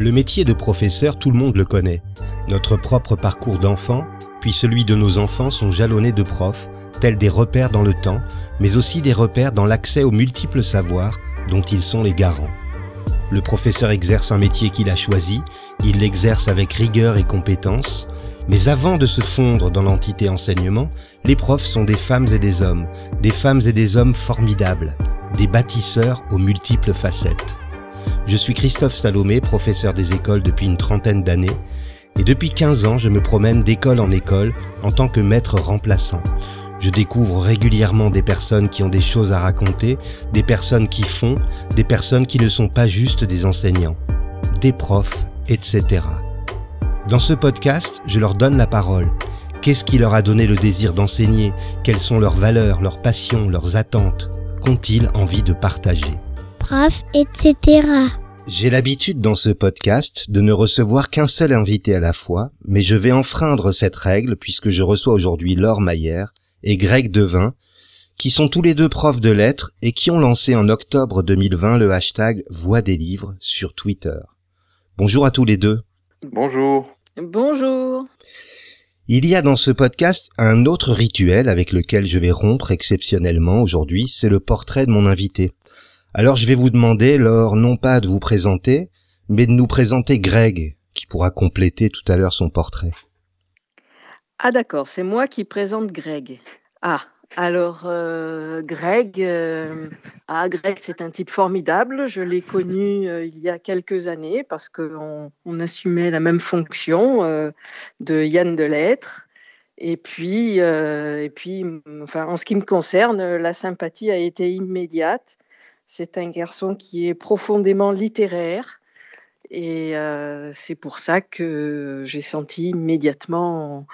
Le métier de professeur, tout le monde le connaît. Notre propre parcours d'enfant, puis celui de nos enfants sont jalonnés de profs, tels des repères dans le temps, mais aussi des repères dans l'accès aux multiples savoirs dont ils sont les garants. Le professeur exerce un métier qu'il a choisi, il l'exerce avec rigueur et compétence, mais avant de se fondre dans l'entité enseignement, les profs sont des femmes et des hommes formidables, des bâtisseurs aux multiples facettes. Je suis Christophe Salomé, professeur des écoles depuis une trentaine d'années, et depuis 15 ans, je me promène d'école en école en tant que maître remplaçant. Je découvre régulièrement des personnes qui ont des choses à raconter, des personnes qui font, des personnes qui ne sont pas juste des enseignants, des profs, etc. Dans ce podcast, je leur donne la parole. Qu'est-ce qui leur a donné le désir d'enseigner? Quelles sont leurs valeurs, leurs passions, leurs attentes? Qu'ont-ils envie de partager? Prof, etc. J'ai l'habitude dans ce podcast de ne recevoir qu'un seul invité à la fois, mais je vais enfreindre cette règle puisque je reçois aujourd'hui Laure Maillère et Greg Devin, qui sont tous les deux profs de lettres et qui ont lancé en octobre 2020 le hashtag Voix des livres sur Twitter. Bonjour à tous les deux. Bonjour. Bonjour. Il y a dans ce podcast un autre rituel avec lequel je vais rompre exceptionnellement aujourd'hui, c'est le portrait de mon invité. Alors je vais vous demander, Laure, non pas de vous présenter, mais de nous présenter Greg, qui pourra compléter tout à l'heure son portrait. Ah d'accord, c'est moi qui présente Greg. Greg, Greg c'est un type formidable. Je l'ai connu il y a quelques années parce qu'on assumait la même fonction de Yann Delettre. Et puis, en ce qui me concerne, la sympathie a été immédiate. C'est un garçon qui est profondément littéraire et c'est pour ça que j'ai senti immédiatement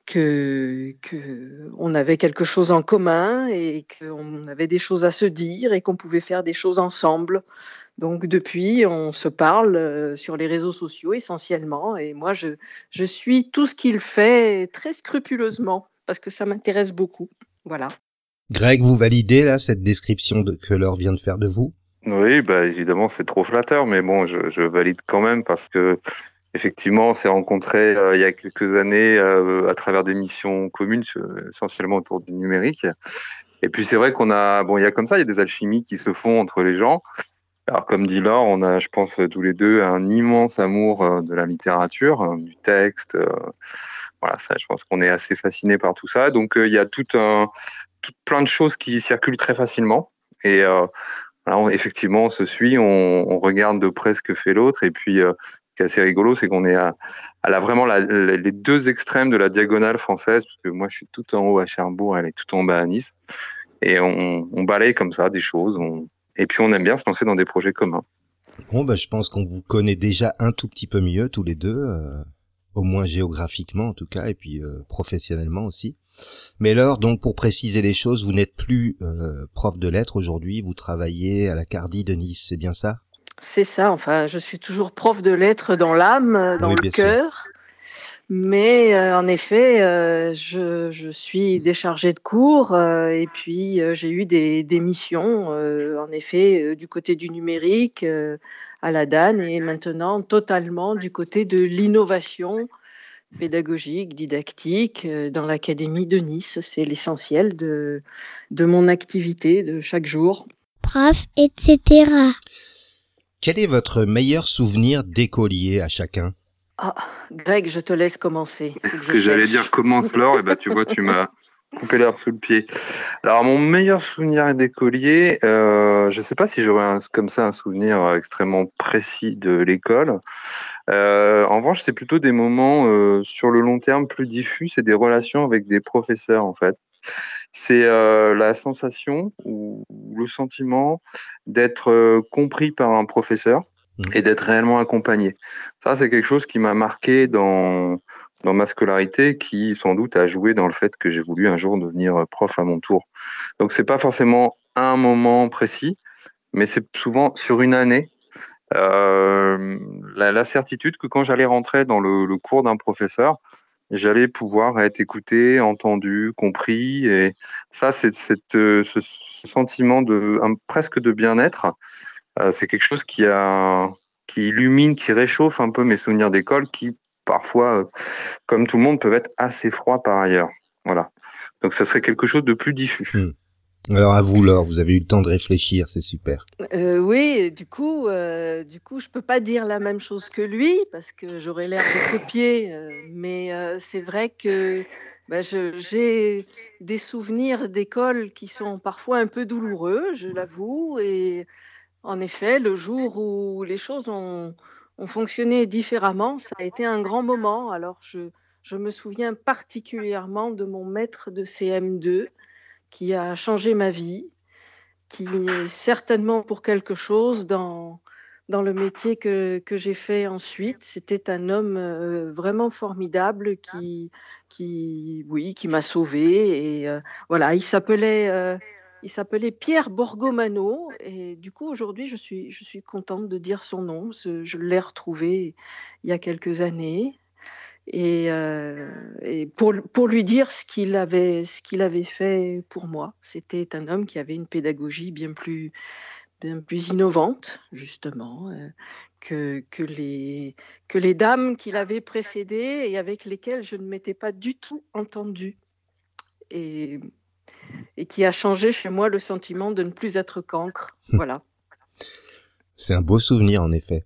que on avait quelque chose en commun et qu'on avait des choses à se dire et qu'on pouvait faire des choses ensemble. Donc depuis, on se parle sur les réseaux sociaux essentiellement et moi, je suis tout ce qu'il fait très scrupuleusement parce que ça m'intéresse beaucoup. Voilà. Greg, vous validez là cette description que Laure vient de faire de vous? Oui, évidemment, c'est trop flatteur, mais bon, je valide quand même parce que effectivement, on s'est rencontrés il y a quelques années à travers des missions communes, essentiellement autour du numérique. Et puis c'est vrai il y a comme ça, il y a des alchimies qui se font entre les gens. Alors comme dit Laure, on a, je pense, tous les deux un immense amour de la littérature, du texte. Voilà, ça, je pense qu'on est assez fascinés par tout ça. Donc il y a plein de choses qui circulent très facilement. Et effectivement, on se suit, on regarde de près ce que fait l'autre. Et puis, ce qui est assez rigolo, c'est qu'on est vraiment les deux extrêmes de la diagonale française, parce que moi, je suis tout en haut à Cherbourg, elle est tout en bas à Nice. Et on balaye comme ça des choses. Et puis, on aime bien se lancer dans des projets communs. Bon, je pense qu'on vous connaît déjà un tout petit peu mieux tous les deux, au moins géographiquement en tout cas, et puis professionnellement aussi. Mais Laure, donc pour préciser les choses, vous n'êtes plus prof de lettres aujourd'hui, vous travaillez à la Cardie de Nice, c'est bien ça? C'est ça, enfin, je suis toujours prof de lettres dans l'âme, dans le cœur. Mais en effet, je suis déchargée de cours et puis j'ai eu des missions, en effet, du côté du numérique à la DAN et maintenant totalement du côté de l'innovation pédagogique, didactique dans l'Académie de Nice. C'est l'essentiel de mon activité de chaque jour. Prof, etc. Quel est votre meilleur souvenir d'écolier à chacun? Greg, je te laisse commencer. C'est ce que j'allais dire, commence Laure, et tu vois, tu m'as coupé l'herbe sous le pied. Alors, mon meilleur souvenir d'écolier, je ne sais pas si j'aurais comme ça un souvenir extrêmement précis de l'école. En revanche, c'est plutôt des moments sur le long terme plus diffus, c'est des relations avec des professeurs en fait. C'est la sensation ou le sentiment d'être compris par un professeur et d'être réellement accompagné. Ça, c'est quelque chose qui m'a marqué dans ma scolarité, qui sans doute a joué dans le fait que j'ai voulu un jour devenir prof à mon tour. Donc, c'est pas forcément un moment précis, mais c'est souvent sur une année. La certitude que quand j'allais rentrer dans le cours d'un professeur, j'allais pouvoir être écouté, entendu, compris. Et ça, c'est ce sentiment presque de bien-être. C'est quelque chose qui a qui illumine, qui réchauffe un peu mes souvenirs d'école, qui parfois, comme tout le monde, peuvent être assez froids par ailleurs. Voilà. Donc ça serait quelque chose de plus diffus. Alors à vous, Laure, vous avez eu le temps de réfléchir, c'est super. Oui, du coup, je peux pas dire la même chose que lui parce que j'aurais l'air de copier. Mais c'est vrai que j'ai des souvenirs d'école qui sont parfois un peu douloureux, je l'avoue. Et en effet, le jour où les choses ont fonctionné différemment, ça a été un grand moment. Alors, je me souviens particulièrement de mon maître de CM2 qui a changé ma vie, qui est certainement pour quelque chose dans le métier que j'ai fait ensuite. C'était un homme vraiment formidable qui m'a sauvée. Et voilà, il s'appelait Pierre Borgomano. Et du coup, aujourd'hui, je suis contente de dire son nom. Je l'ai retrouvé il y a quelques années. Et pour lui dire ce qu'il avait fait pour moi. C'était un homme qui avait une pédagogie bien plus innovante, justement, que les dames qui l'avaient précédé et avec lesquelles je ne m'étais pas du tout entendue. Et qui a changé chez moi le sentiment de ne plus être cancre. Voilà. C'est un beau souvenir, en effet.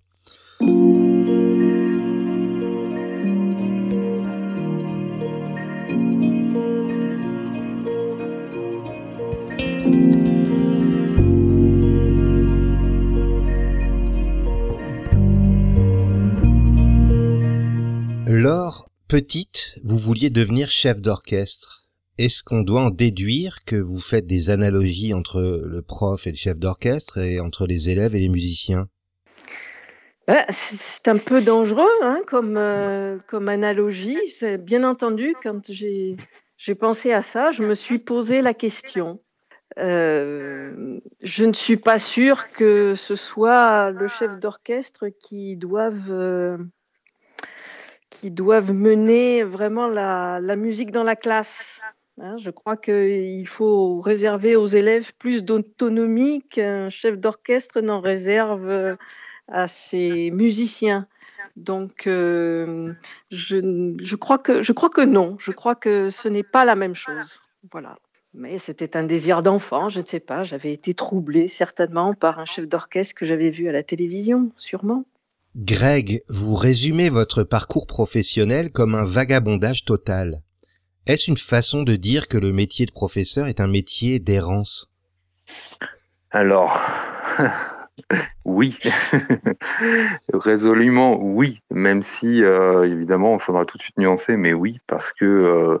Laure, petite, vous vouliez devenir chef d'orchestre. Est-ce qu'on doit en déduire que vous faites des analogies entre le prof et le chef d'orchestre et entre les élèves et les musiciens ? C'est un peu dangereux comme analogie. C'est, bien entendu, quand j'ai pensé à ça, je me suis posé la question. Je ne suis pas sûre que ce soit le chef d'orchestre qui doive mener vraiment la musique dans la classe. Je crois qu'il faut réserver aux élèves plus d'autonomie qu'un chef d'orchestre n'en réserve à ses musiciens. Donc, je crois que non. Je crois que ce n'est pas la même chose. Voilà. Mais c'était un désir d'enfant, je ne sais pas. J'avais été troublée certainement par un chef d'orchestre que j'avais vu à la télévision, sûrement. Greg, vous résumez votre parcours professionnel comme un vagabondage total. Est-ce une façon de dire que le métier de professeur est un métier d'errance ? Alors, oui, résolument oui, même si évidemment il faudra tout de suite nuancer, mais oui, parce que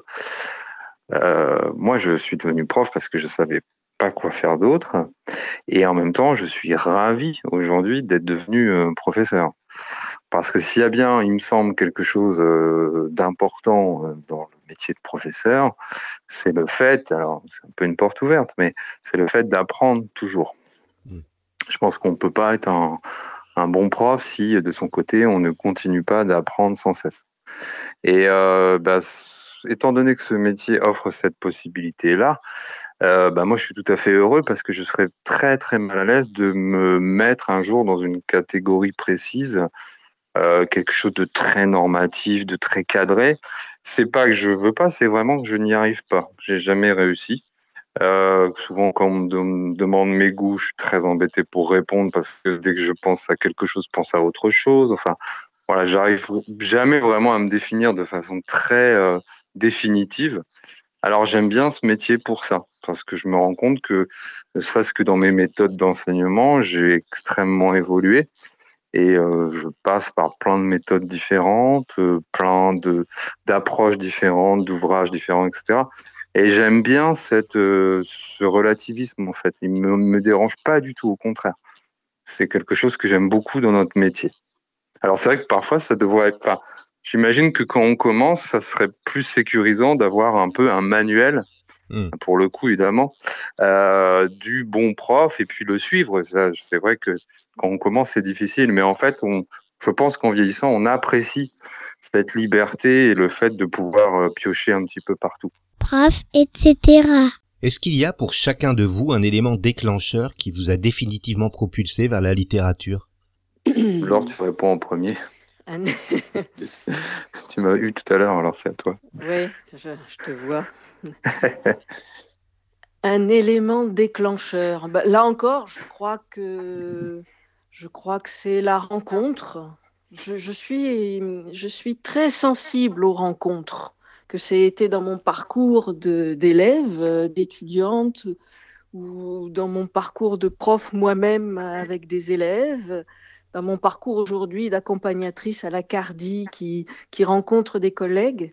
moi je suis devenu prof parce que je savais pas quoi faire d'autre, et en même temps je suis ravi aujourd'hui d'être devenu professeur, parce que s'il y a bien, il me semble, quelque chose d'important dans le métier de professeur, c'est le fait, alors c'est un peu une porte ouverte, mais c'est le fait d'apprendre toujours. Je pense qu'on ne peut pas être un bon prof si, de son côté, on ne continue pas d'apprendre sans cesse. Et étant donné que ce métier offre cette possibilité-là, moi, je suis tout à fait heureux parce que je serais très, très mal à l'aise de me mettre un jour dans une catégorie précise, quelque chose de très normatif, de très cadré. C'est pas que je veux pas, c'est vraiment que je n'y arrive pas. J'ai jamais réussi. Souvent, quand on me demande mes goûts, je suis très embêté pour répondre parce que dès que je pense à quelque chose, je pense à autre chose. Enfin, voilà, j'arrive jamais vraiment à me définir de façon très définitive. Alors, j'aime bien ce métier pour ça, parce que je me rends compte que, ne serait-ce que dans mes méthodes d'enseignement, j'ai extrêmement évolué. Et je passe par plein de méthodes différentes, plein d'approches différentes, d'ouvrages différents, etc. Et j'aime bien ce relativisme, en fait. Il me dérange pas du tout, au contraire. C'est quelque chose que j'aime beaucoup dans notre métier. Alors, c'est vrai que parfois, ça devrait être... Enfin, j'imagine que quand on commence, ça serait plus sécurisant d'avoir un peu un manuel, pour le coup, évidemment, du bon prof, et puis le suivre. Ça, c'est vrai que quand on commence, c'est difficile. Mais en fait, je pense qu'en vieillissant, on apprécie cette liberté et le fait de pouvoir piocher un petit peu partout. Prof, etc. Est-ce qu'il y a pour chacun de vous un élément déclencheur qui vous a définitivement propulsé vers la littérature ? Laure, tu réponds en premier. Un... Tu m'as eu tout à l'heure, alors c'est à toi. Oui, je te vois. Un élément déclencheur. Bah, là encore, je crois que c'est la rencontre. Je suis très sensible aux rencontres, que c'est été dans mon parcours d'élève, d'étudiante, ou dans mon parcours de prof moi-même avec des élèves, dans mon parcours aujourd'hui d'accompagnatrice à la Cardi qui rencontre des collègues.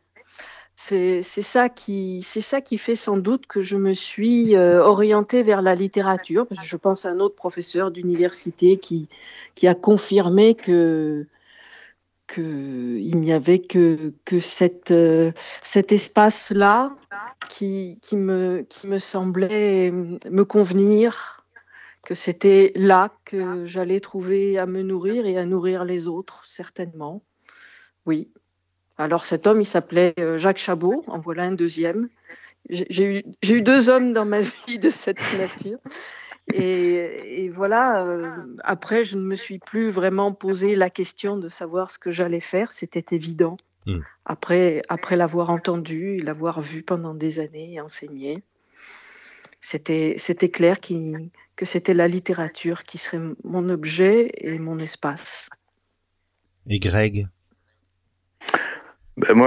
C'est ça qui fait sans doute que je me suis orientée vers la littérature, parce que je pense à un autre professeur d'université qui a confirmé il n'y avait que cet espace-là qui me semblait me convenir, que c'était là que j'allais trouver à me nourrir et à nourrir les autres, certainement. Oui. Alors cet homme, il s'appelait Jacques Chabot, en voilà un deuxième. J'ai eu deux hommes dans ma vie de cette nature. Et voilà, après, je ne me suis plus vraiment posé la question de savoir ce que j'allais faire, c'était évident. Après l'avoir entendu, l'avoir vu pendant des années et enseigné, c'était clair que c'était la littérature qui serait mon objet et mon espace. Et Greg? Moi,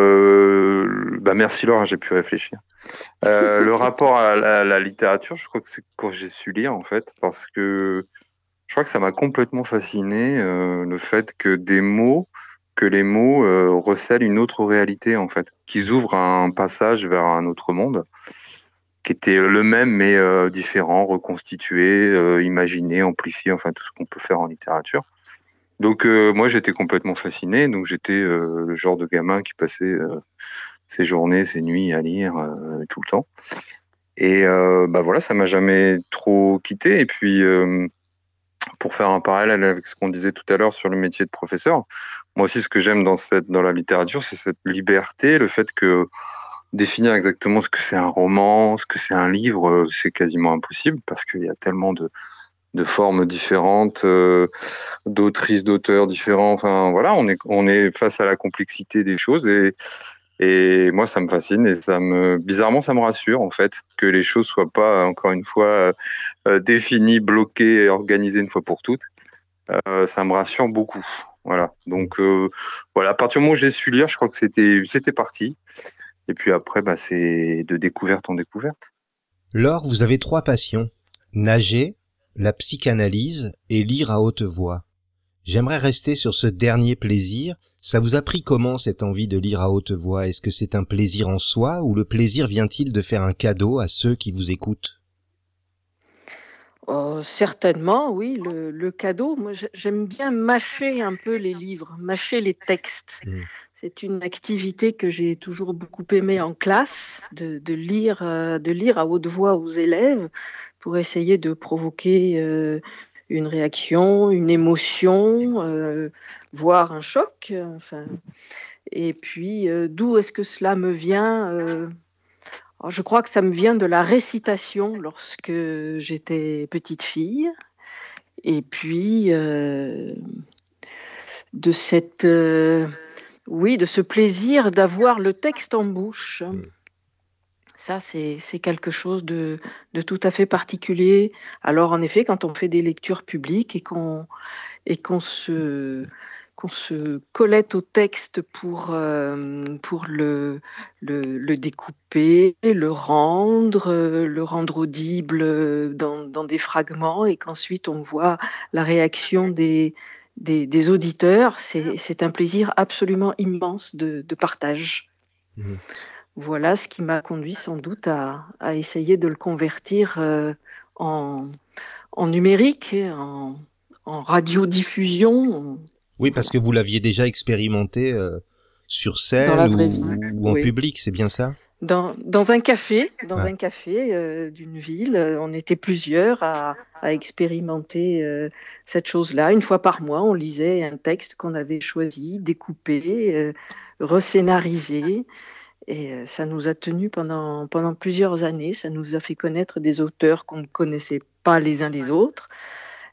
merci Laure, j'ai pu réfléchir. Le rapport à la littérature, je crois que c'est quand j'ai su lire, en fait, parce que je crois que ça m'a complètement fasciné, le fait que les mots recèlent une autre réalité, en fait, qu'ils ouvrent un passage vers un autre monde, qui était le même mais différent, reconstitué, imaginé, amplifié, enfin tout ce qu'on peut faire en littérature. Donc moi j'étais complètement fasciné, donc j'étais le genre de gamin qui passait ses journées, ses nuits à lire tout le temps. Et voilà, ça m'a jamais trop quitté. Et puis pour faire un parallèle avec ce qu'on disait tout à l'heure sur le métier de professeur, moi aussi ce que j'aime dans la littérature, c'est cette liberté, le fait que définir exactement ce que c'est un roman, ce que c'est un livre, c'est quasiment impossible parce qu'il y a tellement de formes différentes, d'autrices, d'auteurs différents. Enfin voilà, on est face à la complexité des choses et moi ça me fascine et bizarrement ça me rassure en fait que les choses soient pas encore une fois définies, bloquées et organisées une fois pour toutes. Ça me rassure beaucoup. Voilà. Donc voilà, à partir du moment où j'ai su lire, je crois que c'était parti. Et puis après, c'est de découverte en découverte. Laure, vous avez 3 passions. Nager, la psychanalyse et lire à haute voix. J'aimerais rester sur ce dernier plaisir. Ça vous a pris comment cette envie de lire à haute voix? Est-ce que c'est un plaisir en soi ou le plaisir vient-il de faire un cadeau à ceux qui vous écoutent? Certainement, oui, le cadeau. Moi, j'aime bien mâcher un peu les livres, mâcher les textes. C'est une activité que j'ai toujours beaucoup aimée en classe, de lire à haute voix aux élèves pour essayer de provoquer une réaction, une émotion, voire un choc. Enfin, et puis, d'où est-ce que cela me vient? Alors, je crois que ça me vient de la récitation lorsque j'étais petite fille. Et puis, de de ce plaisir d'avoir le texte en bouche. Ça, c'est quelque chose de tout à fait particulier. Alors, en effet, quand on fait des lectures publiques et qu'on se collette au texte pour le découper, le rendre audible dans des fragments et qu'ensuite on voit la réaction des auditeurs, c'est un plaisir absolument immense de partage. Voilà ce qui m'a conduit sans doute à essayer de le convertir en numérique, en radiodiffusion. Oui, parce que vous l'aviez déjà expérimenté sur scène la vraie vie. ou en public, c'est bien ça? Dans un café, d'une ville, on était plusieurs à expérimenter cette chose-là. Une fois par mois, on lisait un texte qu'on avait choisi, découpé, rescénarisé. Et ça nous a tenus pendant plusieurs années. Ça nous a fait connaître des auteurs qu'on ne connaissait pas les uns les autres.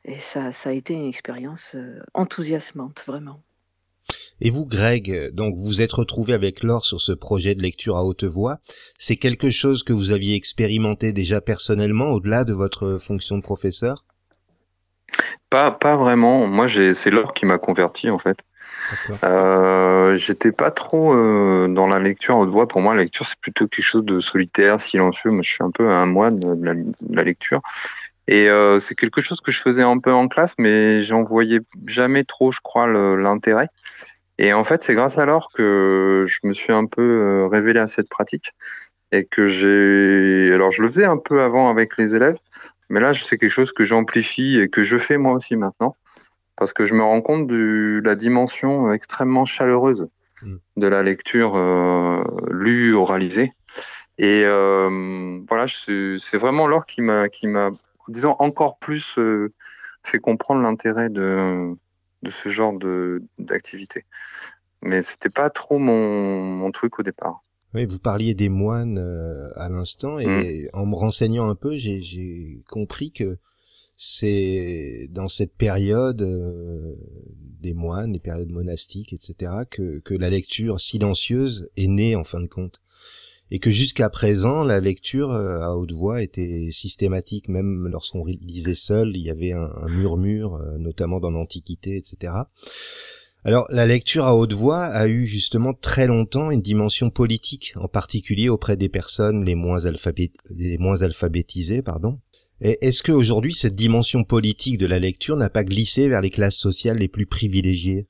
Et ça a été une expérience enthousiasmante, vraiment. Et vous, Greg, donc vous êtes retrouvé avec Laure sur ce projet de lecture à haute voix. C'est quelque chose que vous aviez expérimenté déjà personnellement, au-delà de votre fonction de professeur? Pas vraiment. Moi, c'est Laure qui m'a converti, en fait. D'accord. J'étais pas trop dans la lecture à haute voix. Pour moi, la lecture, c'est plutôt quelque chose de solitaire, silencieux. Moi, je suis un peu un moine de la lecture. Et c'est quelque chose que je faisais un peu en classe, mais j'en voyais jamais trop, je crois, l'intérêt. Et en fait, c'est grâce à Laure que je me suis un peu révélé à cette pratique. Et que alors je le faisais un peu avant avec les élèves, mais là, c'est quelque chose que j'amplifie et que je fais moi aussi maintenant. Parce que je me rends compte de la dimension extrêmement chaleureuse Mm. de la lecture lue, oralisée. Et voilà, c'est vraiment Laure qui m'a, disons, encore plus fait comprendre l'intérêt de ce genre d'activité. Mais c'était pas trop mon truc au départ. Oui, vous parliez des moines à l'instant, Mm. et en me renseignant un peu, j'ai compris que c'est dans cette période des moines, les périodes monastiques, etc., que la lecture silencieuse est née en fin de compte. Et que jusqu'à présent, la lecture à haute voix était systématique, même lorsqu'on lisait seul, il y avait un murmure, notamment dans l'Antiquité, etc. Alors, la lecture à haute voix a eu justement très longtemps une dimension politique, en particulier auprès des personnes les moins alphabétisées, pardon. Et est-ce qu'aujourd'hui, cette dimension politique de la lecture n'a pas glissé vers les classes sociales les plus privilégiées?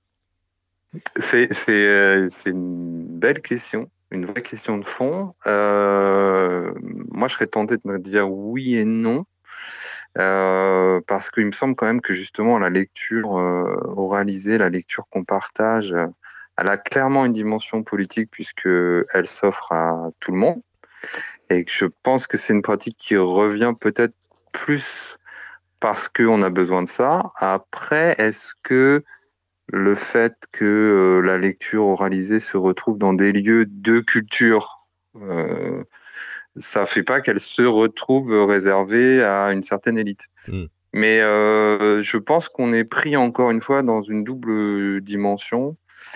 C'est une belle question, une vraie question de fond. Moi, je serais tenté de dire oui et non, parce qu'il me semble quand même que justement la lecture oralisée, la lecture qu'on partage, elle a clairement une dimension politique puisque elle s'offre à tout le monde, et que je pense que c'est une pratique qui revient peut-être plus parce qu'on a besoin de ça. Après, est-ce que le fait que la lecture oralisée se retrouve dans des lieux de culture, ça fait pas qu'elle se retrouve réservée à une certaine élite. Mm. Mais je pense qu'on est pris encore une fois dans une double dimension.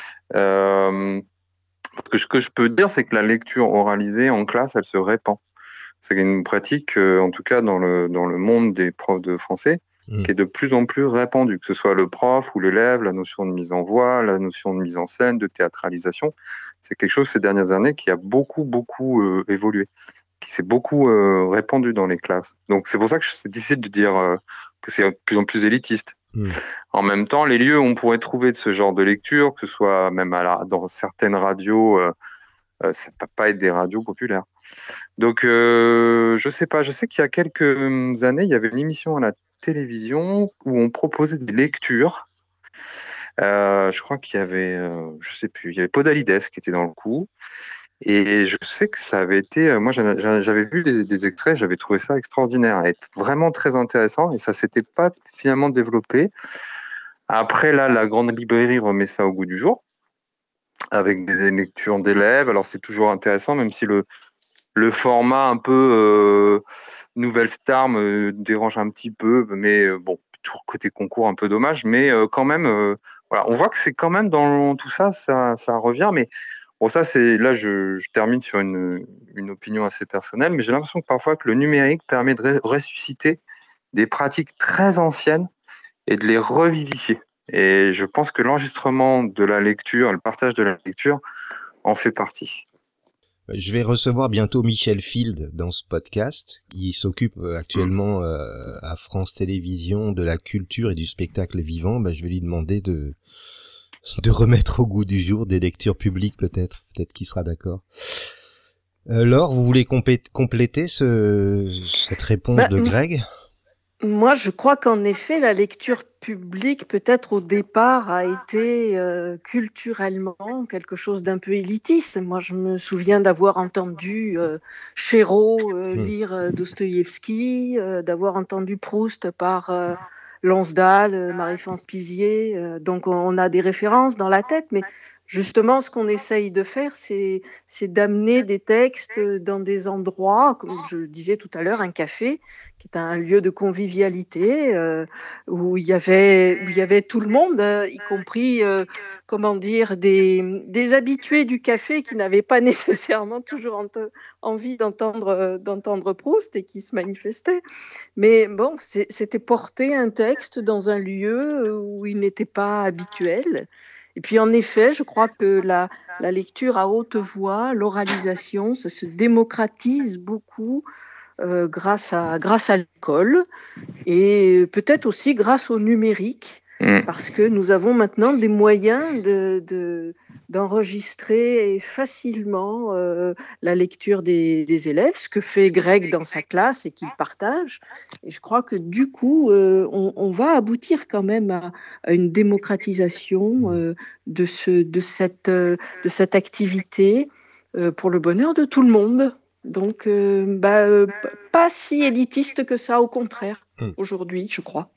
Parce que ce que je peux dire, c'est que la lecture oralisée en classe, elle se répand. C'est une pratique, en tout cas dans le monde des profs de français, qui est de plus en plus répandue, que ce soit le prof ou l'élève, la notion de mise en voix, la notion de mise en scène, de théâtralisation. C'est quelque chose ces dernières années qui a beaucoup évolué, qui s'est beaucoup répandu dans les classes. Donc c'est pour ça que c'est difficile de dire que c'est de plus en plus élitiste. Mm. En même temps, les lieux où on pourrait trouver de ce genre de lecture, que ce soit même dans certaines radios, ça ne peut pas être des radios populaires. Donc, je sais pas. Je sais qu'il y a quelques années, il y avait une émission à la télévision où on proposait des lectures. Je crois qu'il y avait, je sais plus, il y avait Podalides qui était dans le coup. Et je sais que ça avait été, moi j'avais vu des extraits, j'avais trouvé ça extraordinaire et vraiment très intéressant. Et ça s'était pas finalement développé. Après, là, la grande librairie remet ça au goût du jour avec des lectures d'élèves. Alors, c'est toujours intéressant, même si le format un peu nouvelle star me dérange un petit peu, mais bon, toujours côté concours un peu dommage, mais quand même, voilà, on voit que c'est quand même dans tout ça, ça revient, mais bon, ça c'est là, je termine sur une opinion assez personnelle, mais j'ai l'impression que parfois que le numérique permet de ressusciter des pratiques très anciennes et de les revivifier. Et je pense que l'enregistrement de la lecture, le partage de la lecture en fait partie. Je vais recevoir bientôt Michel Field dans ce podcast. Il s'occupe actuellement à France Télévisions de la culture et du spectacle vivant. Je vais lui demander de remettre au goût du jour des lectures publiques, peut-être qu'il sera d'accord. Laure, vous voulez compléter cette réponse de Greg? Moi, je crois qu'en effet, la lecture publique, peut-être au départ, a été culturellement quelque chose d'un peu élitiste. Moi, je me souviens d'avoir entendu Chéreau lire Dostoïevski, d'avoir entendu Proust par Lansdale, Marie-France Pizier. Donc, on a des références dans la tête, mais Justement, ce qu'on essaye de faire, c'est d'amener des textes dans des endroits, comme je le disais tout à l'heure, un café, qui est un lieu de convivialité, où il y avait tout le monde, y compris, comment dire, des habitués du café qui n'avaient pas nécessairement toujours envie d'entendre Proust et qui se manifestaient. Mais bon, c'était porter un texte dans un lieu où il n'était pas habituel. Et puis en effet, je crois que la lecture à haute voix, l'oralisation, ça se démocratise beaucoup grâce à l'école et peut-être aussi grâce au numérique, parce que nous avons maintenant des moyens d'enregistrer facilement la lecture des élèves, ce que fait Greg dans sa classe et qu'il partage. Et je crois que du coup, on va aboutir quand même à une démocratisation de cette activité pour le bonheur de tout le monde. Donc, pas si élitiste que ça, au contraire, aujourd'hui, je crois.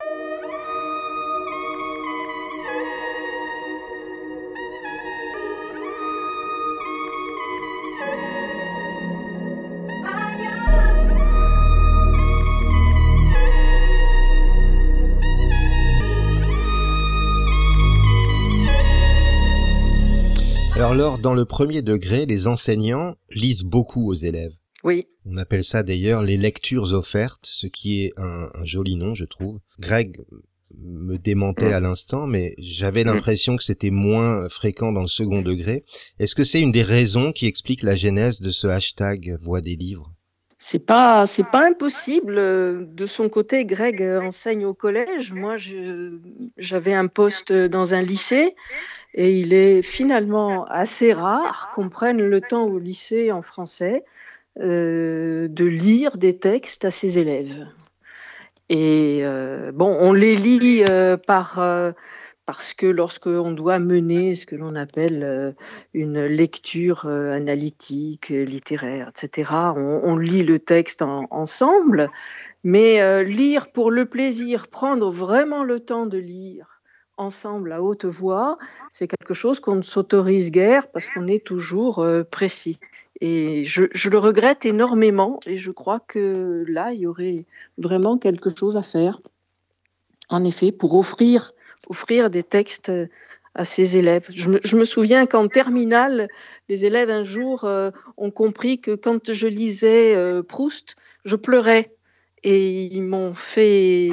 Alors Laure, dans le premier degré, les enseignants lisent beaucoup aux élèves. Oui. On appelle ça d'ailleurs les lectures offertes, ce qui est un joli nom, je trouve. Greg me démentait à l'instant, mais j'avais l'impression que c'était moins fréquent dans le second degré. Est-ce que c'est une des raisons qui explique la genèse de ce hashtag Voix des livres ? C'est pas impossible. De son côté, Greg enseigne au collège. Moi, j'avais un poste dans un lycée et il est finalement assez rare qu'on prenne le temps au lycée en français de lire des textes à ses élèves. Et on les lit parce que lorsqu'on doit mener ce que l'on appelle une lecture analytique, littéraire, etc., on lit le texte ensemble, mais lire pour le plaisir, prendre vraiment le temps de lire ensemble à haute voix, c'est quelque chose qu'on ne s'autorise guère parce qu'on est toujours précis. Et je le regrette énormément et je crois que là, il y aurait vraiment quelque chose à faire, en effet, pour offrir des textes à ses élèves. Je me souviens qu'en terminale, les élèves un jour ont compris que quand je lisais Proust, je pleurais. Et ils m'ont fait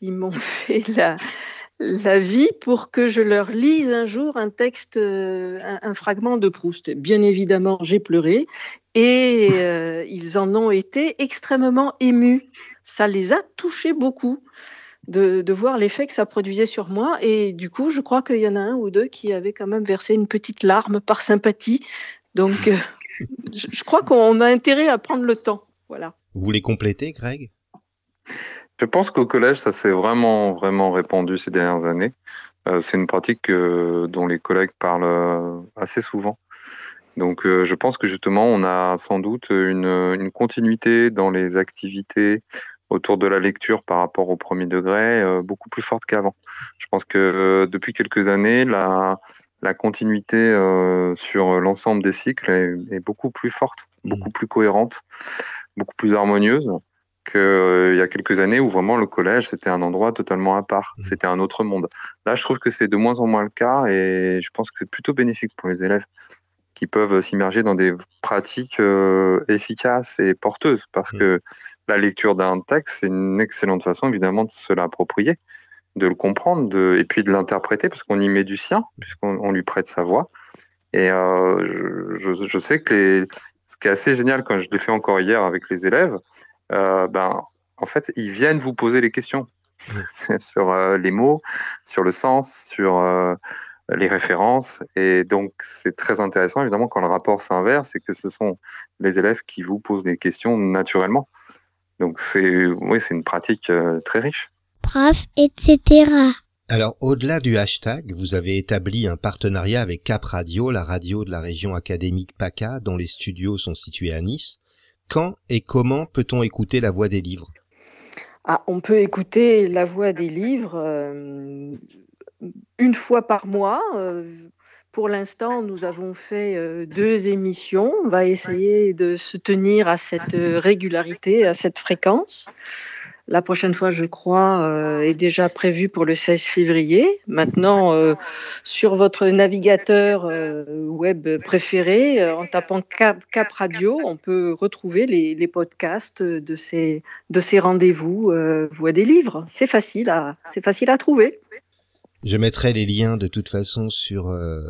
la vie pour que je leur lise un jour un texte, un fragment de Proust. Bien évidemment, j'ai pleuré et ils en ont été extrêmement émus. Ça les a touchés beaucoup de voir l'effet que ça produisait sur moi. Et du coup, je crois qu'il y en a un ou deux qui avaient quand même versé une petite larme par sympathie. Donc, je crois qu'on a intérêt à prendre le temps. Voilà. Vous voulez compléter, Greg ? Je pense qu'au collège, ça s'est vraiment, vraiment répandu ces dernières années. C'est une pratique dont les collègues parlent assez souvent. Donc, je pense que justement, on a sans doute une continuité dans les activités autour de la lecture par rapport au premier degré, beaucoup plus forte qu'avant. Je pense que depuis quelques années, la continuité sur l'ensemble des cycles est beaucoup plus forte, beaucoup plus cohérente, beaucoup plus harmonieuse qu'il y a quelques années où vraiment le collège, c'était un endroit totalement à part, c'était un autre monde. Là, je trouve que c'est de moins en moins le cas et je pense que c'est plutôt bénéfique pour les élèves qui peuvent s'immerger dans des pratiques efficaces et porteuses, parce que la lecture d'un texte, c'est une excellente façon évidemment de se l'approprier, de le comprendre et puis de l'interpréter, parce qu'on y met du sien, puisqu'on lui prête sa voix. Et je sais que ce qui est assez génial, quand je l'ai fait encore hier avec les élèves, en fait, ils viennent vous poser les questions sur les mots, sur le sens, sur les références. Et donc, c'est très intéressant, évidemment, quand le rapport s'inverse et que ce sont les élèves qui vous posent les questions naturellement. Donc, c'est une pratique très riche. Prof, etc. Alors, au-delà du hashtag, vous avez établi un partenariat avec Cap Radio, la radio de la région académique PACA, dont les studios sont situés à Nice. Quand et comment peut-on écouter la voix des livres ? On peut écouter la voix des livres une fois par mois Pour l'instant, nous avons fait 2 émissions. On va essayer de se tenir à cette régularité, à cette fréquence. La prochaine fois, je crois, est déjà prévue pour le 16 février. Maintenant, sur votre navigateur web préféré, en tapant Cap Radio, on peut retrouver les podcasts de ces rendez-vous Voix des livres. C'est facile à trouver. Je mettrai les liens de toute façon sur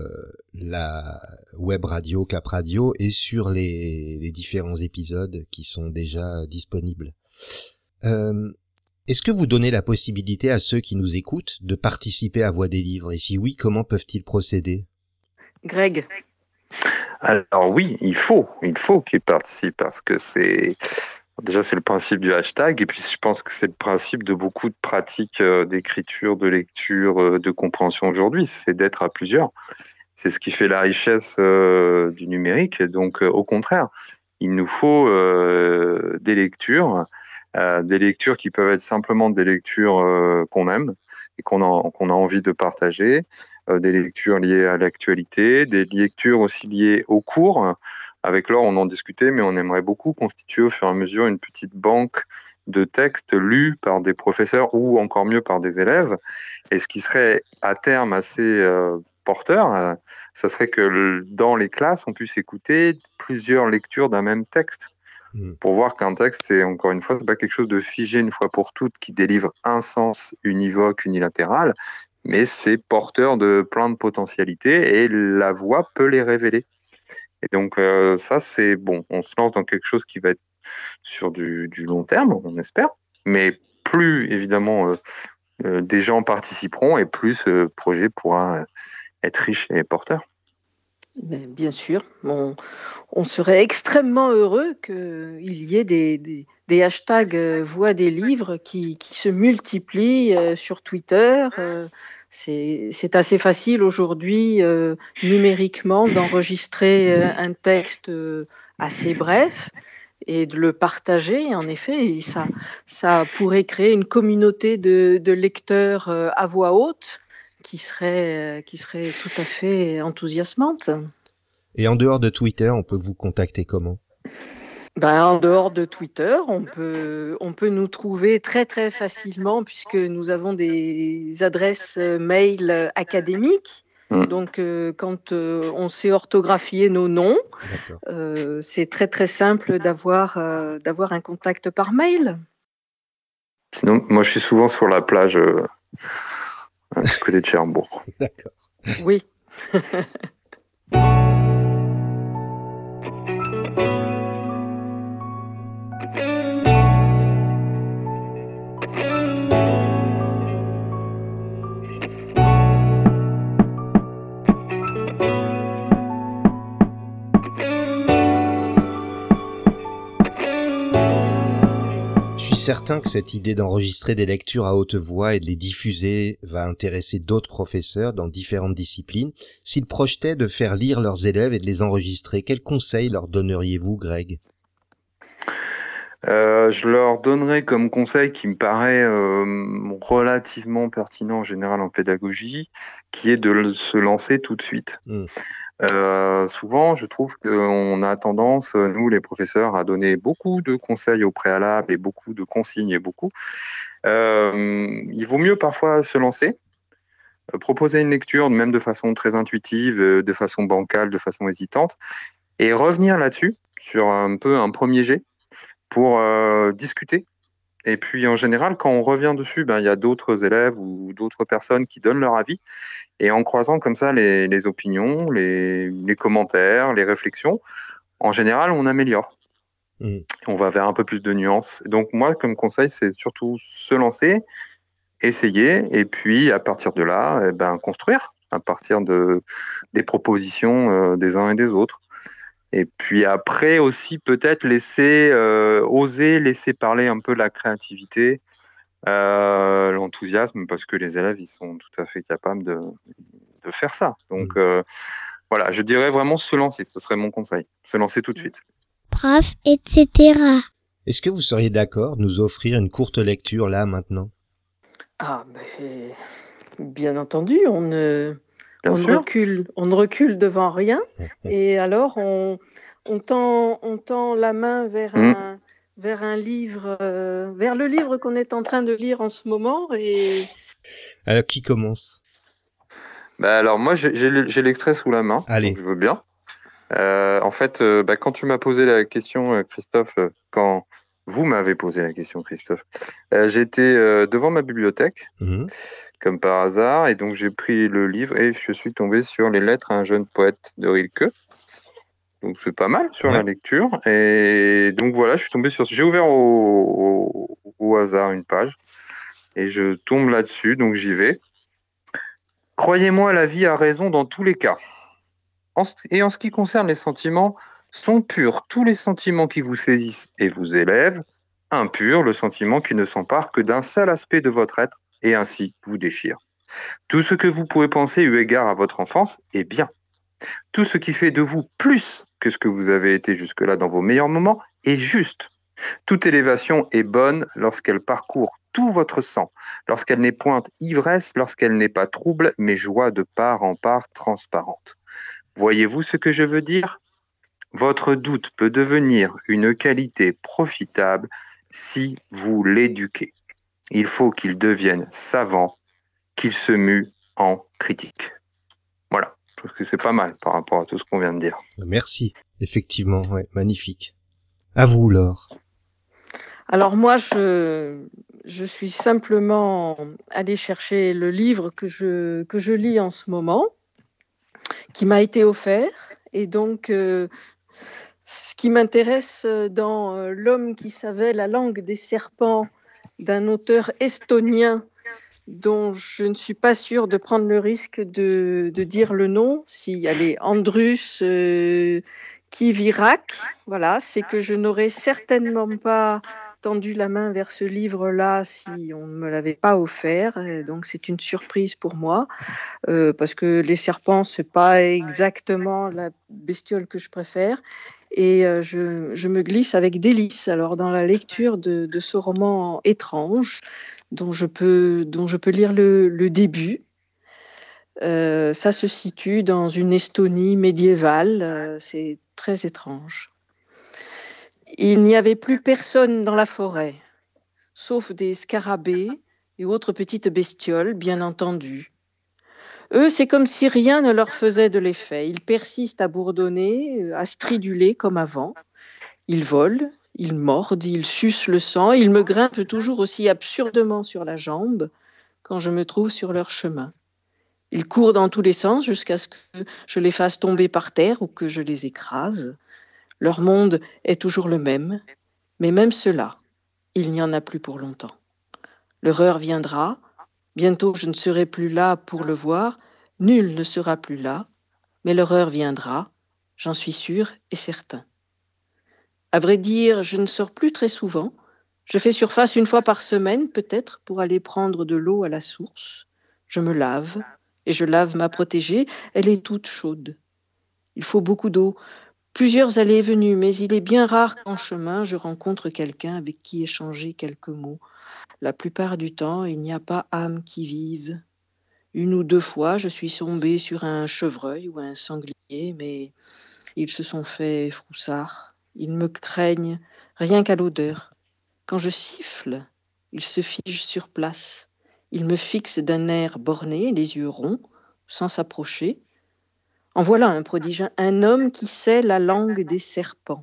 la web radio Cap Radio et sur les différents épisodes qui sont déjà disponibles. Est-ce que vous donnez la possibilité à ceux qui nous écoutent de participer à Voix des livres? Et si oui, comment peuvent-ils procéder? Greg. Alors oui, il faut qu'ils participent parce que c'est le principe du hashtag et puis je pense que c'est le principe de beaucoup de pratiques d'écriture, de lecture, de compréhension aujourd'hui, c'est d'être à plusieurs. C'est ce qui fait la richesse du numérique. Et donc au contraire, il nous faut des lectures qui peuvent être simplement des lectures qu'on aime et qu'on a envie de partager, des lectures liées à l'actualité, des lectures aussi liées aux cours. Avec Laure, on en discutait, mais on aimerait beaucoup constituer au fur et à mesure une petite banque de textes lus par des professeurs ou encore mieux par des élèves. Et ce qui serait à terme assez porteur, ça serait que dans les classes, on puisse écouter plusieurs lectures d'un même texte. Pour voir qu'un texte, c'est encore une fois, c'est pas quelque chose de figé une fois pour toutes qui délivre un sens univoque, unilatéral, mais c'est porteur de plein de potentialités et la voix peut les révéler. Et donc ça, c'est bon, on se lance dans quelque chose qui va être sur du long terme, on espère, mais plus évidemment des gens participeront et plus ce projet pourra être riche et porteur. Bien sûr, on serait extrêmement heureux qu'il y ait des hashtags Voix des livres qui se multiplient sur Twitter. C'est assez facile aujourd'hui numériquement d'enregistrer un texte assez bref et de le partager. En effet, et ça pourrait créer une communauté de lecteurs à voix haute qui serait tout à fait enthousiasmante. Et en dehors de Twitter, on peut vous contacter comment? En dehors de Twitter, on peut nous trouver très très facilement puisque nous avons des adresses mail académiques. Donc quand on sait orthographier nos noms, c'est très très simple d'avoir un contact par mail. Sinon, moi je suis souvent sur la plage du côté de Cherbourg. D'accord. Oui. Certain que cette idée d'enregistrer des lectures à haute voix et de les diffuser va intéresser d'autres professeurs dans différentes disciplines. S'ils projetaient de faire lire leurs élèves et de les enregistrer, quels conseils leur donneriez-vous, Greg? Je leur donnerais comme conseil qui me paraît relativement pertinent en général en pédagogie, qui est de se lancer tout de suite. Souvent, je trouve qu'on a tendance, nous les professeurs, à donner beaucoup de conseils au préalable et beaucoup de consignes et beaucoup. Il vaut mieux parfois se lancer, proposer une lecture, même de façon très intuitive, de façon bancale, de façon hésitante, et revenir là-dessus, sur un peu un premier jet, pour discuter. Et puis en général, quand on revient dessus, il y a d'autres élèves ou d'autres personnes qui donnent leur avis. Et en croisant comme ça les opinions, les commentaires, les réflexions, en général, on améliore. On va vers un peu plus de nuances. Donc moi, comme conseil, c'est surtout se lancer, essayer, et puis à partir de là, construire, à partir des propositions des uns et des autres. Et puis après aussi, peut-être oser laisser parler un peu la créativité, l'enthousiasme, parce que les élèves, ils sont tout à fait capables de faire ça. Donc voilà, je dirais vraiment se lancer, ce serait mon conseil. Se lancer tout de suite. Prof, etc. Est-ce que vous seriez d'accord de nous offrir une courte lecture là, maintenant? Bien entendu, on Bien sûr. On ne recule devant rien. Et alors, on tend la main Mm. vers un livre, vers le livre qu'on est en train de lire en ce moment. Et Alors, qui commence? Bah, alors moi, j'ai l'extrait sous la main, donc Allez. je veux bien. En fait, quand tu m'as posé la question, Christophe, quand vous m'avez posé la question, Christophe, j'étais devant ma bibliothèque, Mhm. comme par hasard, et donc j'ai pris le livre et je suis tombé sur Les Lettres à un jeune poète de Rilke. Donc c'est pas mal sur la Ouais. lecture. Et donc voilà, je suis tombé sur. J'ai ouvert au hasard une page et je tombe là-dessus, donc j'y vais. Croyez-moi, la vie a raison dans tous les cas. Et en ce qui concerne les sentiments, sont purs tous les sentiments qui vous saisissent et vous élèvent, impur le sentiment qui ne s'empare que d'un seul aspect de votre être et ainsi vous déchire. Tout ce que vous pouvez penser eu égard à votre enfance est bien. Tout ce qui fait de vous plus que ce que vous avez été jusque-là dans vos meilleurs moments est juste. Toute élévation est bonne lorsqu'elle parcourt tout votre sang, lorsqu'elle n'est point ivresse, lorsqu'elle n'est pas trouble, mais joie de part en part transparente. Voyez-vous ce que je veux dire? Votre doute peut devenir une qualité profitable si vous l'éduquez. Il faut qu'il devienne savant, qu'il se mue en critique. Voilà, je trouve que c'est pas mal par rapport à tout ce qu'on vient de dire. Merci. Effectivement, ouais, magnifique. À vous, Laure. alors moi, je suis simplement allée chercher le livre que je lis en ce moment, qui m'a été offert. Et donc, ce qui m'intéresse dans L'homme qui savait la langue des serpents, d'un auteur estonien dont je ne suis pas sûre de prendre le risque de dire le nom, si allez, Andrus Kivirak, voilà, c'est que je n'aurais certainement pas tendu la main vers ce livre-là si on ne me l'avait pas offert. Et donc c'est une surprise pour moi, parce que les serpents, c'est pas exactement la bestiole que je préfère. Et je me glisse avec délice alors dans la lecture de ce roman étrange dont je peux lire le début. Ça se situe dans une Estonie médiévale, c'est très étrange. Il n'y avait plus personne dans la forêt, sauf des scarabées et autres petites bestioles, bien entendu. Eux, c'est comme si rien ne leur faisait de l'effet. Ils persistent à bourdonner, à striduler comme avant. Ils volent, ils mordent, ils sucent le sang, ils me grimpent toujours aussi absurdement sur la jambe quand je me trouve sur leur chemin. Ils courent dans tous les sens jusqu'à ce que je les fasse tomber par terre ou que je les écrase. Leur monde est toujours le même, mais même cela, il n'y en a plus pour longtemps. Leur heure viendra, bientôt je ne serai plus là pour le voir, nul ne sera plus là, mais leur heure viendra, j'en suis sûr et certain. À vrai dire, je ne sors plus très souvent. Je fais surface une fois par semaine, peut-être, pour aller prendre de l'eau à la source. Je me lave, et je lave ma protégée, elle est toute chaude. Il faut beaucoup d'eau, plusieurs allées et venues, mais il est bien rare qu'en chemin je rencontre quelqu'un avec qui échanger quelques mots. La plupart du temps, il n'y a pas âme qui vive. Une ou deux fois, je suis tombée sur un chevreuil ou un sanglier, mais ils se sont fait froussards. Ils me craignent rien qu'à l'odeur. Quand je siffle, ils se figent sur place. Ils me fixent d'un air borné, les yeux ronds, sans s'approcher. En voilà un prodige, un homme qui sait la langue des serpents.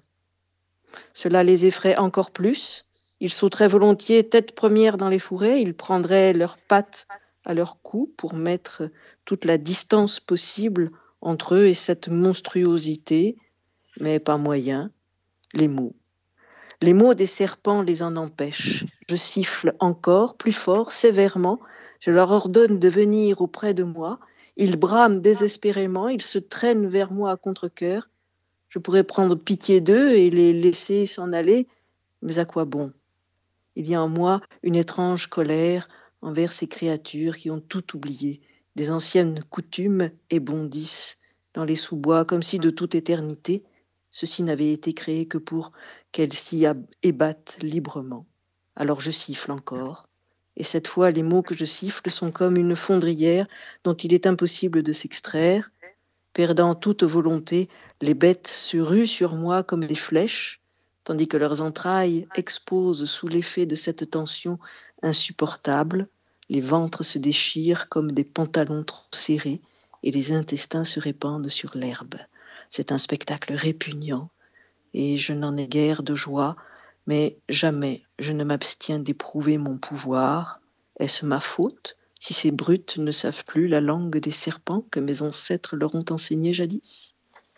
Cela les effraie encore plus. Ils sauteraient volontiers tête première dans les fourrés, ils prendraient leurs pattes à leur cou pour mettre toute la distance possible entre eux et cette monstruosité, mais pas moyen, les mots. Les mots des serpents les en empêchent. Je siffle encore, plus fort, sévèrement. Je leur ordonne de venir auprès de moi. Ils brament désespérément, ils se traînent vers moi à contre-cœur. Je pourrais prendre pitié d'eux et les laisser s'en aller, mais à quoi bon? Il y a en moi une étrange colère envers ces créatures qui ont tout oublié, des anciennes coutumes, et bondissent dans les sous-bois comme si de toute éternité, ceci n'avait été créé que pour qu'elles s'y ébattent librement. Alors je siffle encore, Et cette fois, les mots que je siffle sont comme une fondrière dont il est impossible de s'extraire. Perdant toute volonté, les bêtes se ruent sur moi comme des flèches, tandis que leurs entrailles exposent sous l'effet de cette tension insupportable. Les ventres se déchirent comme des pantalons trop serrés et les intestins se répandent sur l'herbe. C'est un spectacle répugnant et je n'en ai guère de joie, mais jamais je ne m'abstiens d'éprouver mon pouvoir. Est-ce ma faute si ces brutes ne savent plus la langue des serpents que mes ancêtres leur ont enseignée jadis?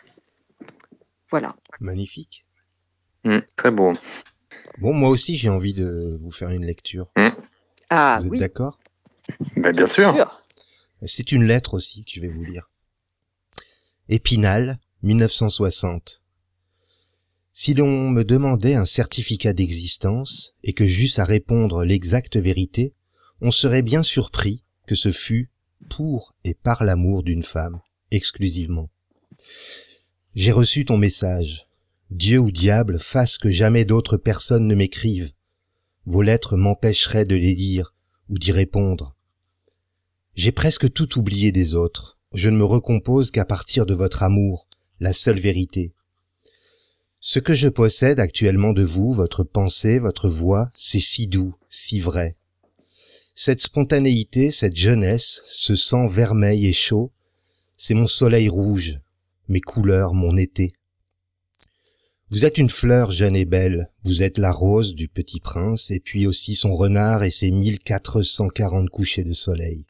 Voilà. Magnifique. Très beau. Bon, moi aussi, j'ai envie de vous faire une lecture. Ah Vous êtes oui, d'accord? Bien sûr. C'est une lettre aussi que je vais vous lire. Épinal, 1960. Si l'on me demandait un certificat d'existence et que j'eusse à répondre l'exacte vérité, on serait bien surpris que ce fût pour et par l'amour d'une femme, exclusivement. J'ai reçu ton message. Dieu ou diable fasse que jamais d'autres personnes ne m'écrivent. Vos lettres m'empêcheraient de les lire ou d'y répondre. J'ai presque tout oublié des autres. Je ne me recompose qu'à partir de votre amour, la seule vérité. Ce que je possède actuellement de vous, votre pensée, votre voix, c'est si doux, si vrai. Cette spontanéité, cette jeunesse, ce sang vermeil et chaud, c'est mon soleil rouge, mes couleurs, mon été. Vous êtes une fleur jeune et belle, vous êtes la rose du petit prince, et puis aussi son renard et ses 1440 couchers de soleil.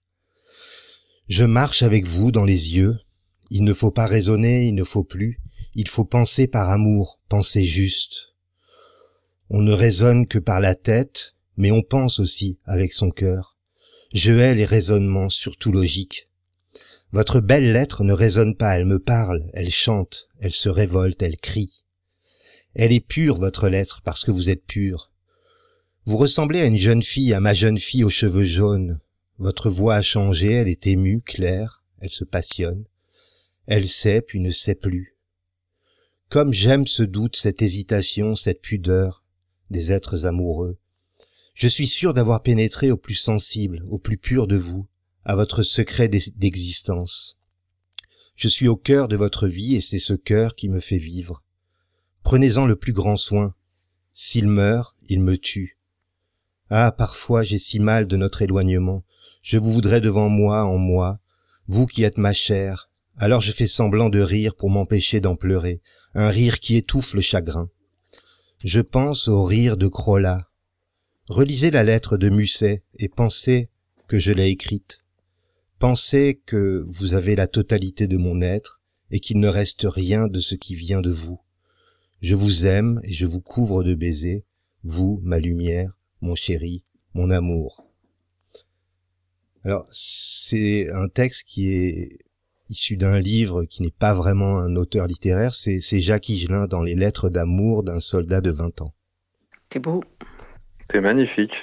Je marche avec vous dans les yeux, il ne faut pas raisonner, il ne faut plus, il faut penser par amour, penser juste. On ne raisonne que par la tête, mais on pense aussi avec son cœur. Je hais les raisonnements, surtout logiques. Votre belle lettre ne raisonne pas, elle me parle, elle chante, elle se révolte, elle crie. Elle est pure, votre lettre, parce que vous êtes pure. Vous ressemblez à une jeune fille, à ma jeune fille aux cheveux jaunes. Votre voix a changé, elle est émue, claire, elle se passionne. Elle sait, puis ne sait plus. Comme j'aime ce doute, cette hésitation, cette pudeur des êtres amoureux. Je suis sûr d'avoir pénétré au plus sensible, au plus pur de vous, à votre secret d'existence. Je suis au cœur de votre vie et c'est ce cœur qui me fait vivre. Prenez-en le plus grand soin. S'il meurt, il me tue. Ah, parfois j'ai si mal de notre éloignement. Je vous voudrais devant moi, en moi, vous qui êtes ma chair. Alors je fais semblant de rire pour m'empêcher d'en pleurer, un rire qui étouffe le chagrin. Je pense au rire de Crolla. Relisez la lettre de Musset et pensez que je l'ai écrite. Pensez que vous avez la totalité de mon être et qu'il ne reste rien de ce qui vient de vous. Je vous aime et je vous couvre de baisers, vous, ma lumière, mon chéri, mon amour. Alors, c'est un texte qui est issu d'un livre qui n'est pas vraiment un auteur littéraire, c'est Jacques Higelin dans Les lettres d'amour d'un soldat de 20 ans. c'est beau. C'est magnifique.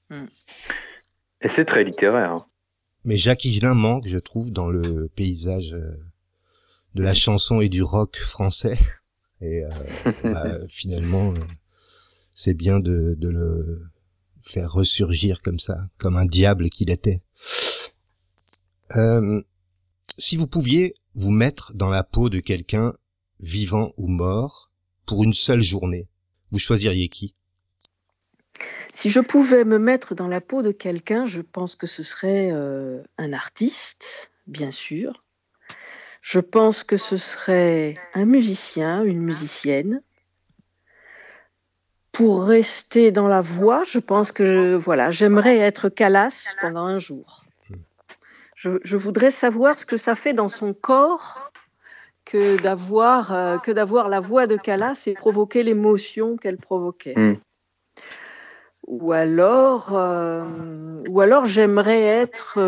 Et c'est très littéraire. Hein. Mais Jacques Higelin manque, je trouve, dans le paysage de la chanson et du rock français. Et finalement, c'est bien de le faire ressurgir comme ça, comme un diable qu'il était. Si vous pouviez vous mettre dans la peau de quelqu'un, vivant ou mort, pour une seule journée, vous choisiriez qui ? Si je pouvais me mettre dans la peau de quelqu'un, je pense que ce serait un artiste, bien sûr. Je pense que ce serait un musicien, une musicienne. Pour rester dans la voix, je pense que j'aimerais être Calas pendant un jour. Je voudrais savoir ce que ça fait dans son corps que d'avoir la voix de Calas et provoquer l'émotion qu'elle provoquait. Ou alors j'aimerais être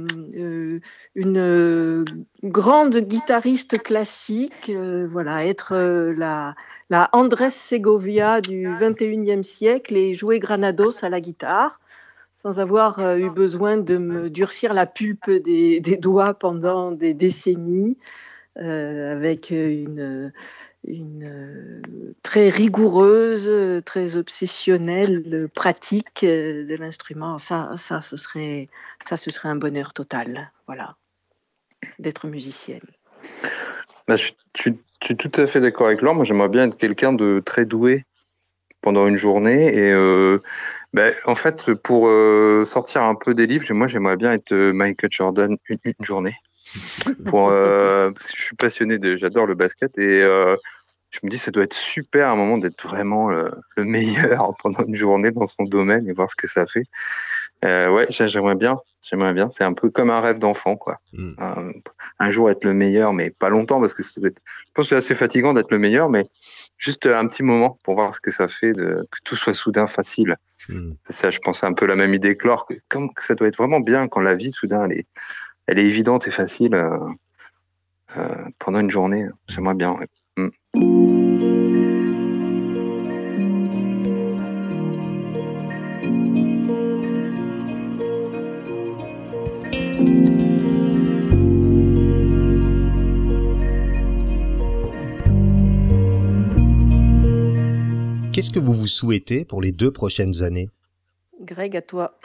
une grande guitariste classique, être la Andrés Segovia du 21e siècle et jouer Granados à la guitare, sans avoir eu besoin de me durcir la pulpe des doigts pendant des décennies, avec très rigoureuse, très obsessionnelle pratique de l'instrument. Ça, ce serait un bonheur total, voilà, d'être musicienne. Je suis tout à fait d'accord avec Laure. Moi, j'aimerais bien être quelqu'un de très doué pendant une journée. Et en fait, pour sortir un peu des livres, j'aimerais bien être Michael Jordan une journée. Parce que je suis passionné j'adore le basket et je me dis ça doit être super à un moment d'être vraiment le meilleur pendant une journée dans son domaine et voir ce que ça fait. J'aimerais bien. C'est un peu comme un rêve d'enfant, quoi. Un jour être le meilleur, mais pas longtemps parce que je pense que c'est assez fatigant d'être le meilleur, mais juste un petit moment pour voir ce que ça fait que tout soit soudain facile. C'est ça, je pense, c'est un peu la même idée que Laure. Comme ça doit être vraiment bien quand la vie soudain elle est évidente et facile pendant une journée. J'aimerais bien. Ouais. Qu'est-ce que vous vous souhaitez pour les 2 prochaines années ? Greg, à toi.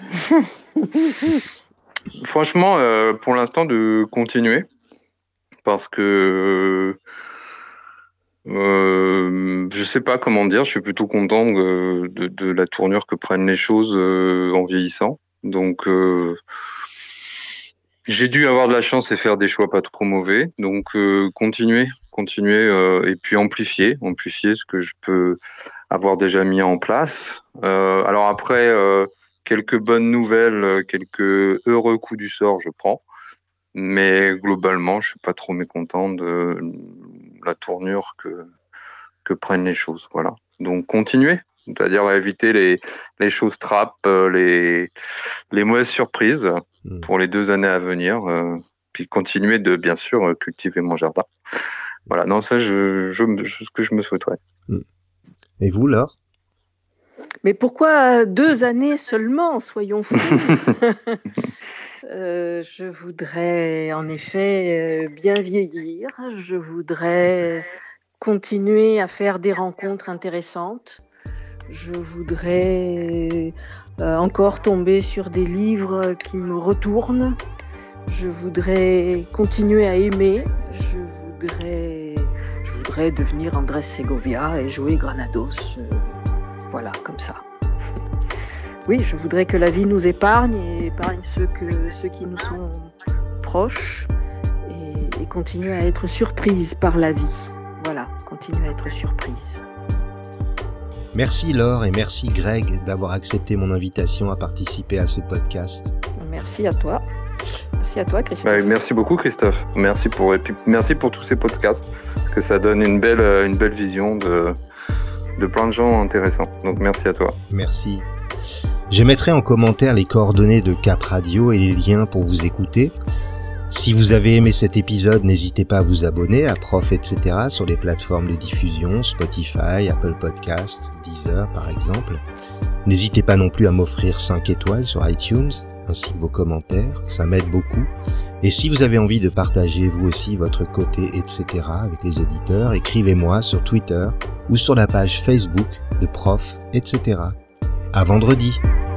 Franchement, pour l'instant, de continuer. Parce que je sais pas comment dire, je suis plutôt content de la tournure que prennent les choses en vieillissant. Donc, j'ai dû avoir de la chance et faire des choix pas trop mauvais. Donc, continuer et puis amplifier ce que je peux avoir déjà mis en place. Alors après, quelques bonnes nouvelles, quelques heureux coups du sort, je prends. Mais globalement, je suis pas trop mécontent de la tournure que prennent les choses. Voilà. Donc, continuer. C'est-à-dire éviter les choses trappes, les mauvaises surprises pour les 2 années à venir. Puis continuer de, bien sûr, cultiver mon jardin. Voilà. Non, ça, ce que je me souhaiterais. Et vous, Laure ? Mais pourquoi 2 années seulement ? Soyons fous. Je voudrais en effet bien vieillir. Je voudrais continuer à faire des rencontres intéressantes. Je voudrais encore tomber sur des livres qui me retournent. Je voudrais continuer à aimer. Je voudrais devenir Andrés Segovia et jouer Granados. Voilà, comme ça. Oui, je voudrais que la vie nous épargne et épargne ceux qui nous sont proches et continuer à être surprise par la vie. Voilà, continuer à être surprise. Merci Laure et merci Greg d'avoir accepté mon invitation à participer à ce podcast. Merci à toi. Merci à toi, Christophe. Merci beaucoup, Christophe. Merci pour tous ces podcasts, parce que ça donne une belle vision de plein de gens intéressants. Donc merci à toi. Merci. Je mettrai en commentaire les coordonnées de Cap Radio et les liens pour vous écouter. Si vous avez aimé cet épisode, n'hésitez pas à vous abonner à Prof, etc. sur les plateformes de diffusion, Spotify, Apple Podcasts, Deezer par exemple. N'hésitez pas non plus à m'offrir 5 étoiles sur iTunes, ainsi que vos commentaires, ça m'aide beaucoup. Et si vous avez envie de partager vous aussi votre côté, etc. avec les auditeurs, écrivez-moi sur Twitter ou sur la page Facebook de Prof, etc. À vendredi.